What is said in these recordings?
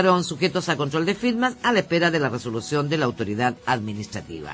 Fueron sujetos a control de firmas a la espera de la resolución de la autoridad administrativa.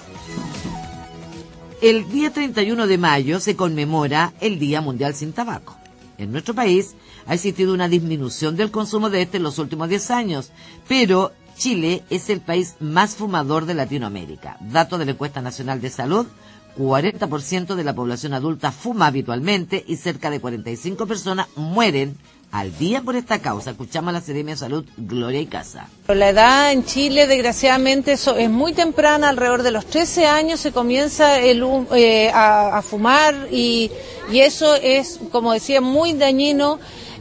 El día 31 de mayo se conmemora el Día Mundial sin Tabaco. En nuestro país ha existido una disminución del consumo de este en los últimos 10 años, pero Chile es el país más fumador de Latinoamérica. Datos de la Encuesta Nacional de Salud: 40% de la población adulta fuma habitualmente y cerca de 45 personas mueren al día por esta causa. Escuchamos a la Seremia de Salud, Gloria Icaza. La edad en Chile, desgraciadamente, es muy temprana. Alrededor de los 13 años se comienza a fumar y eso es, como decía, muy dañino.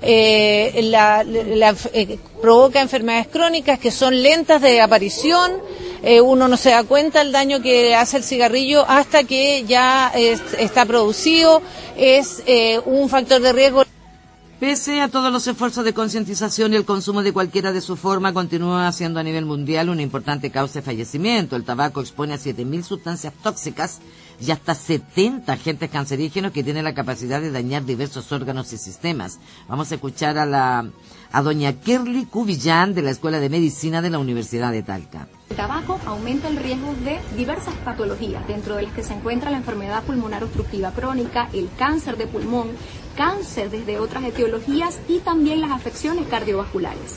Provoca enfermedades crónicas que son lentas de aparición. Uno no se da cuenta el daño que hace el cigarrillo hasta que ya está producido. Es un factor de riesgo. Pese a todos los esfuerzos de concientización, el consumo de cualquiera de su forma continúa siendo a nivel mundial una importante causa de fallecimiento. El tabaco expone a 7.000 sustancias tóxicas y hasta 70 agentes cancerígenos que tienen la capacidad de dañar diversos órganos y sistemas. Vamos a escuchar a doña Kerly Cubillán de la Escuela de Medicina de la Universidad de Talca. El tabaco aumenta el riesgo de diversas patologías, dentro de las que se encuentra la enfermedad pulmonar obstructiva crónica, el cáncer de pulmón, cáncer desde otras etiologías y también las afecciones cardiovasculares.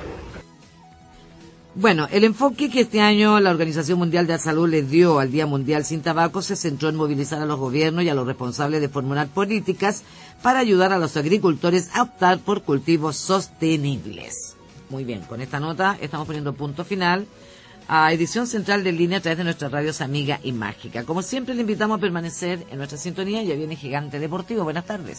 Bueno, el enfoque que este año la Organización Mundial de la Salud le dio al Día Mundial sin Tabaco se centró en movilizar a los gobiernos y a los responsables de formular políticas para ayudar a los agricultores a optar por cultivos sostenibles. Muy bien, con esta nota estamos poniendo punto final a Edición Central de Línea a través de nuestras radios Amiga y Mágica. Como siempre, le invitamos a permanecer en nuestra sintonía. Ya viene Gigante Deportivo. Buenas tardes.